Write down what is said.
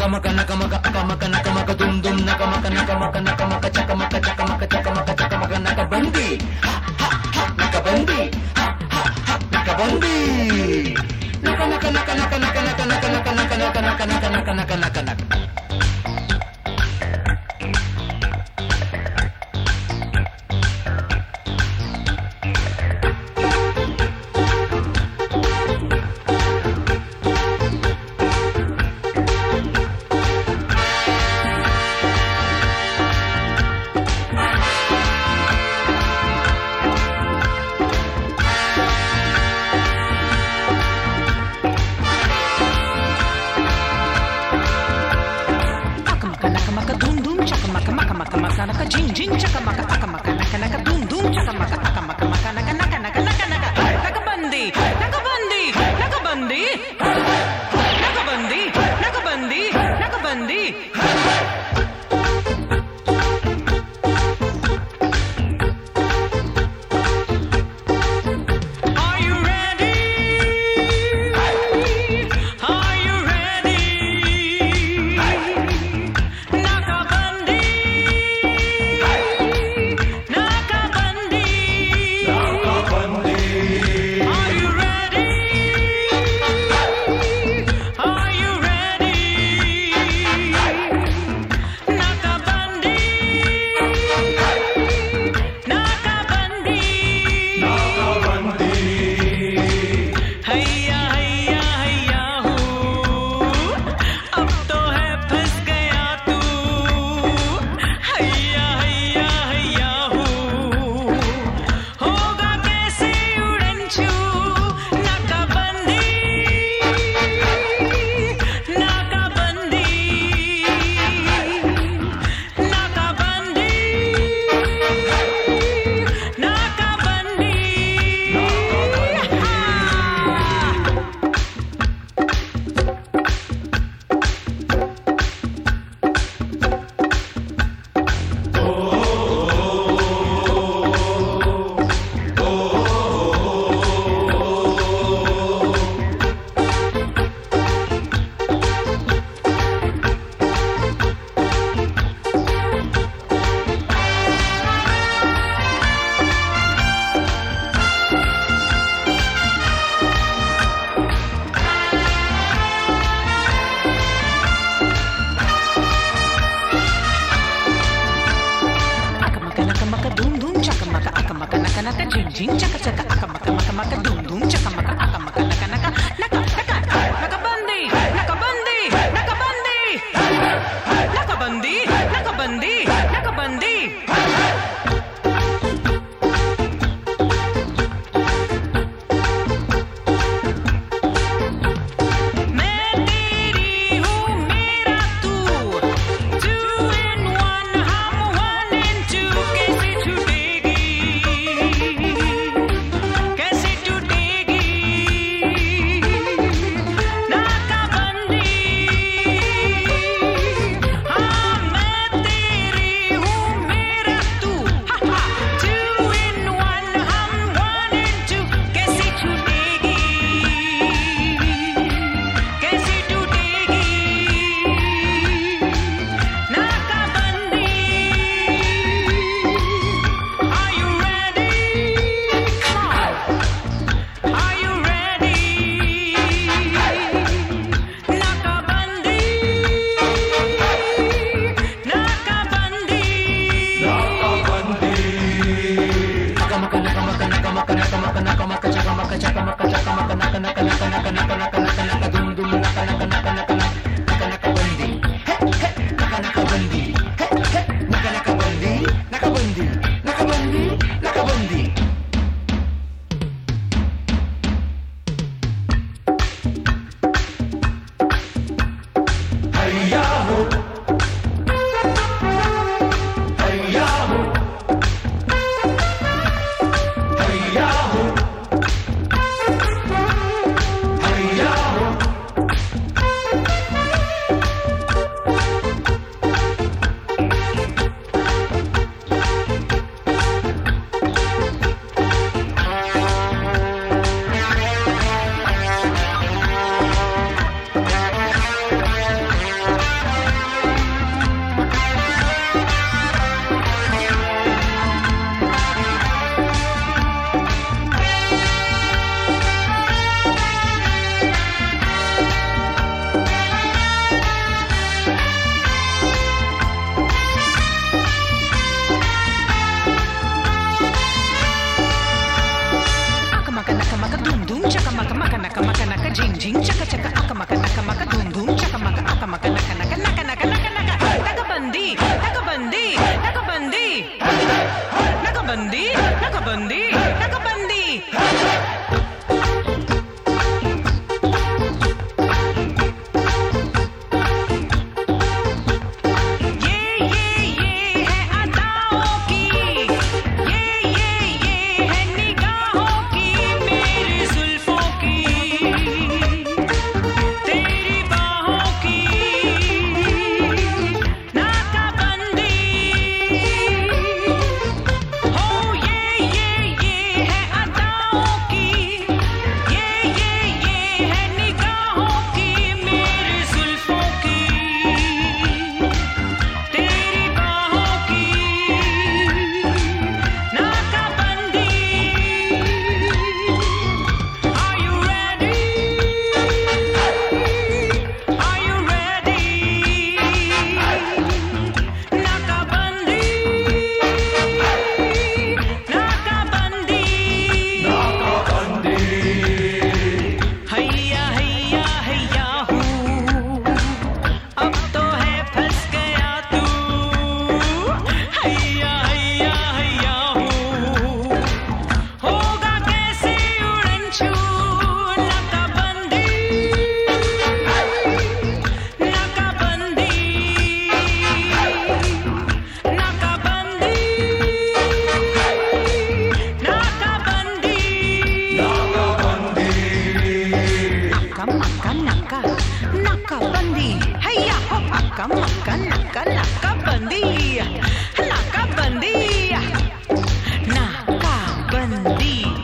అకమక నకమక అకమక నకమక దుమ్ దుమ్ నకమక నకమక నకమక చకమక చకమక చకమక చకమక నకబంది నకబంది నకబంది నక నక నక నక నక నక నక నక నక నక నక నక నక నక నక Jing jing chaka maka aka maka naka naka boom boom chaka maka aka maka maka naka naka naka naka naka nakabandi nakabandi nakabandi nakabandi nakabandi nakabandi Jing chaka chaka aka maka maka maka dum dum chaka maka aka maka naka naka naka naka nakabandi nakabandi nakabandi nakabandi nakabandi nakabandi Yahoo! नकबंदी नकबंदी नकबंदी हैया हो अक्का मक्का नक्का नकबंदी नकबंदी नकबंदी